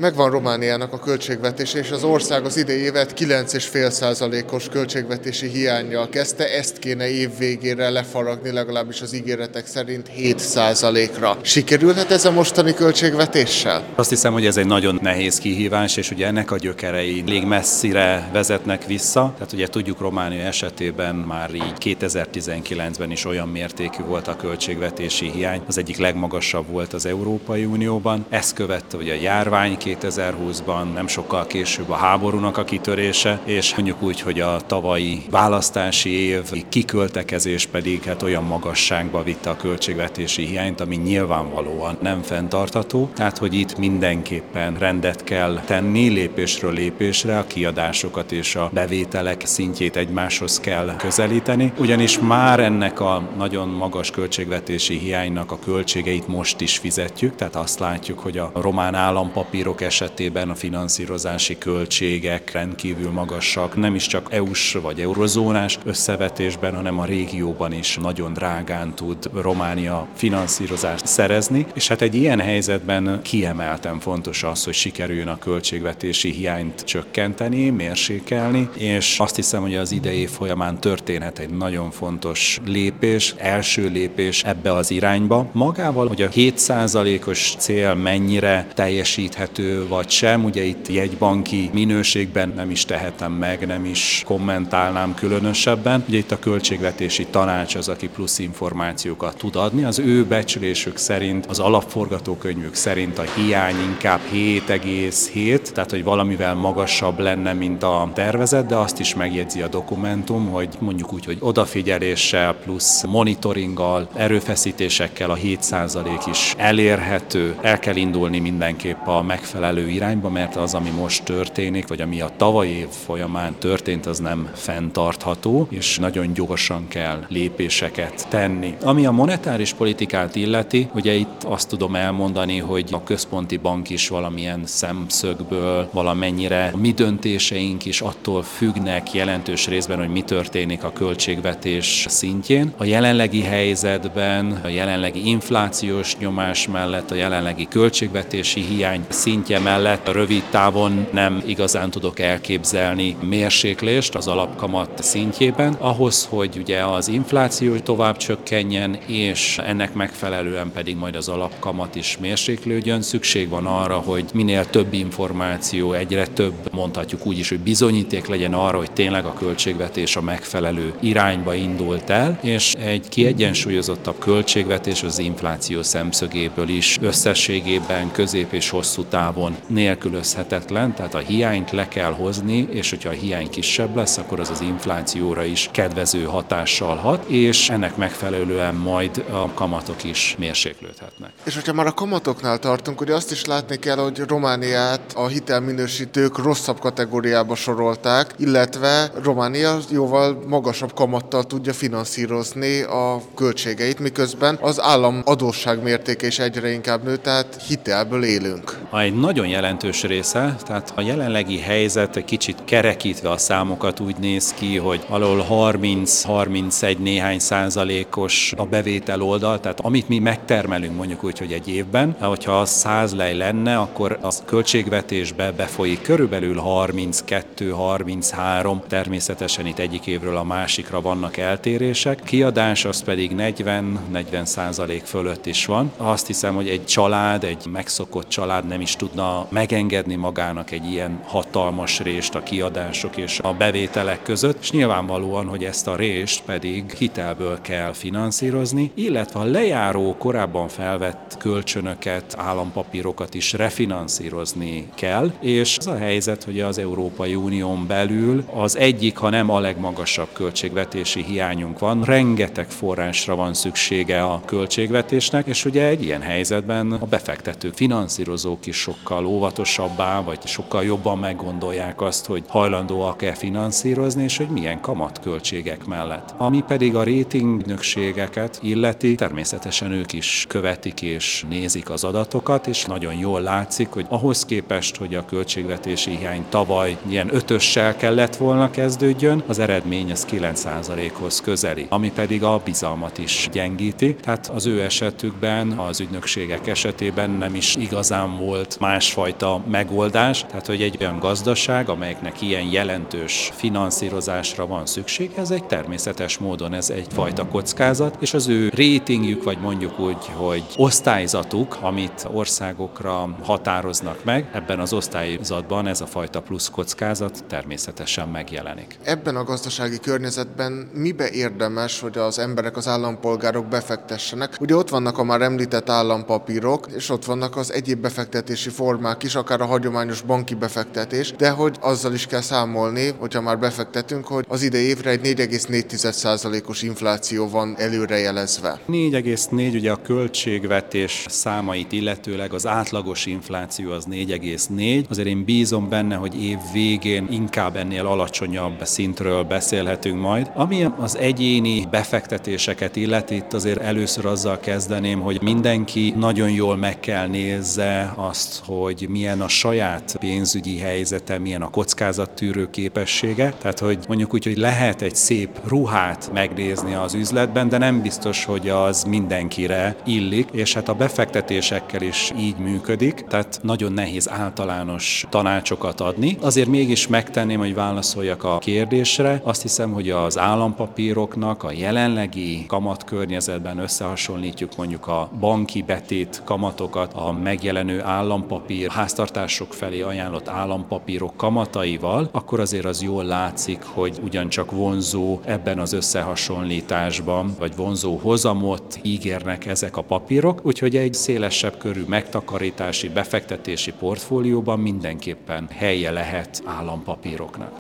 Megvan Romániának a költségvetése, és az ország az idei évet 9,5%-os költségvetési hiánnyal kezdte, ezt kéne év végére lefaragni, legalábbis az ígéretek szerint 7%-ra. Sikerülhet ez a mostani költségvetéssel? Azt hiszem, hogy ez egy nagyon nehéz kihívás, és ugye ennek a gyökerei elég messzire vezetnek vissza. Tehát ugye tudjuk, Románia esetében már így 2019-ben is olyan mértékű volt a költségvetési hiány, az egyik legmagasabb volt az Európai Unióban. Ezt követte ugye a járvány 2020-ban, nem sokkal később a háborúnak a kitörése, és mondjuk úgy, hogy a tavalyi választási év kiköltekezés pedig olyan magasságba vitte a költségvetési hiányt, ami nyilvánvalóan nem fenntartható. Tehát, hogy itt mindenképpen rendet kell tenni lépésről lépésre, a kiadásokat és a bevételek szintjét egymáshoz kell közelíteni, ugyanis már ennek a nagyon magas költségvetési hiánynak a költségeit most is fizetjük, tehát azt látjuk, hogy a román állampapírok esetében a finanszírozási költségek rendkívül magasak, nem is csak EU-s vagy eurozónás összevetésben, hanem a régióban is nagyon drágán tud Románia finanszírozást szerezni, és hát egy ilyen helyzetben kiemelten fontos az, hogy sikerüljön a költségvetési hiányt csökkenteni, mérsékelni, és azt hiszem, hogy az idei év folyamán történhet egy nagyon fontos lépés, első lépés ebbe az irányba. Magával, hogy a 7%-os cél mennyire teljesíthető vagy sem, ugye itt jegybanki minőségben nem is tehetem meg, nem is kommentálnám különösebben. Ugye itt a költségvetési tanács az, aki plusz információkat tud adni. Az ő becslésük szerint, az alapforgatókönyvük szerint a hiány inkább 7,7, tehát hogy valamivel magasabb lenne, mint a tervezet, de azt is megjegyzi a dokumentum, hogy mondjuk úgy, hogy odafigyeléssel plusz monitoringgal, erőfeszítésekkel a 7% is elérhető. El kell indulni mindenképp a megfelelő irányba, mert az, ami most történik, vagy ami a tavalyi év folyamán történt, az nem fenntartható, és nagyon gyorsan kell lépéseket tenni. Ami a monetáris politikát illeti, ugye itt azt tudom elmondani, hogy a központi bank is valamilyen szemszögből valamennyire a mi döntéseink is attól függnek jelentős részben, hogy mi történik a költségvetés szintjén. A jelenlegi helyzetben, a jelenlegi inflációs nyomás mellett, a jelenlegi költségvetési hiány szintje mellett a rövid távon nem igazán tudok elképzelni mérséklést az alapkamat szintjében. Ahhoz, hogy ugye az infláció tovább csökkenjen, és ennek megfelelően pedig majd az alapkamat is mérséklődjön, szükség van arra, hogy minél több információ, egyre több, mondhatjuk úgy is, hogy bizonyíték legyen arra, hogy tényleg a költségvetés a megfelelő irányba indult el, és egy kiegyensúlyozottabb költségvetés az infláció szemszögéből is összességében közép és hosszú távon nélkülözhetetlen, tehát a hiányt le kell hozni, és hogyha a hiány kisebb lesz, akkor az inflációra is kedvező hatással hat, és ennek megfelelően majd a kamatok is mérséklődhetnek. És hogyha már a kamatoknál tartunk, ugye azt is látni kell, hogy Romániát a hitelminősítők rosszabb kategóriába sorolták, illetve Románia jóval magasabb kamattal tudja finanszírozni a költségeit, miközben az állam adósság mértéke is egyre inkább nő, tehát hitelből élünk. Egy nagyon jelentős része, tehát a jelenlegi helyzet egy kicsit kerekítve a számokat úgy néz ki, hogy alól 30-31 néhány százalékos a bevétel oldal, tehát amit mi megtermelünk mondjuk úgy, hogy egy évben, hogyha az 100 lej lenne, akkor az költségvetésbe befolyik körülbelül 32-33, természetesen itt egyik évről a másikra vannak eltérések. Kiadás az pedig 40-40% fölött is van. Azt hiszem, hogy egy család, egy megszokott család nem is tudna megengedni magának egy ilyen hatalmas rést a kiadások és a bevételek között, és nyilvánvalóan, hogy ezt a rést pedig hitelből kell finanszírozni, illetve a lejáró korábban felvett kölcsönöket, állampapírokat is refinanszírozni kell, és az a helyzet, hogy az Európai Unión belül az egyik, ha nem a legmagasabb költségvetési hiányunk van, rengeteg forrásra van szüksége a költségvetésnek, és ugye egy ilyen helyzetben a befektetők, finanszírozók is sokkal óvatosabbá, vagy sokkal jobban meggondolják azt, hogy hajlandóak-e finanszírozni, és hogy milyen kamatköltségek mellett. Ami pedig a ratingnökségeket illeti, természetesen ők is követik és nézik az adatokat, és nagyon jól látszik, hogy ahhoz képest, hogy a költségvetési hiány tavaly ilyen 5-össel kellett volna kezdődjön, az eredmény az 9%-hoz közeli, ami pedig a bizalmat is gyengíti. Tehát az ő esetükben, az ügynökségek esetében nem is igazán volt másfajta megoldás, tehát hogy egy olyan gazdaság, amelyeknek ilyen jelentős finanszírozásra van szükség, ez egy természetes módon ez egyfajta kockázat, és az ő ratingjük, vagy mondjuk úgy, hogy osztályzatuk, amit országokra határoznak meg, ebben az osztályzatban ez a fajta plusz kockázat természetesen megjelenik. Ebben a gazdasági környezetben mibe érdemes, hogy az emberek, az állampolgárok befektessenek? Ugye ott vannak a már említett állampapírok, és ott vannak az egyéb befektetési formák is, akár a hagyományos banki befektetés, de hogy azzal is kell számolni, hogyha már befektetünk, hogy az idei évre egy 4,4%-os infláció van előrejelezve. 4,4 ugye a költségvetés számait illetőleg az átlagos infláció az 4,4. Azért én bízom benne, hogy év végén inkább ennél alacsonyabb szintről beszélhetünk majd. Ami az egyéni befektetéseket illeti, itt azért először azzal kezdeném, hogy mindenki nagyon jól meg kell nézze azt, hogy milyen a saját pénzügyi helyzete, milyen a kockázattűrő képessége. Tehát, hogy mondjuk úgy, hogy lehet egy szép ruhát megnézni az üzletben, de nem biztos, hogy az mindenkire illik, és hát a befektetésekkel is így működik, tehát nagyon nehéz általános tanácsokat adni. Azért mégis megtenném, hogy válaszoljak a kérdésre. Azt hiszem, hogy az állampapíroknak a jelenlegi kamatkörnyezetben összehasonlítjuk mondjuk a banki betét kamatokat a megjelenő állampapír háztartások felé ajánlott állampapírok kamataival, akkor azért az jól látszik, hogy ugyancsak vonzó ebben az összehasonlításban, vagy vonzó hozamot ígérnek ezek a papírok, úgyhogy egy szélesebb körű megtakarítási, befektetési portfólióban mindenképpen helye lehet állampapíroknak.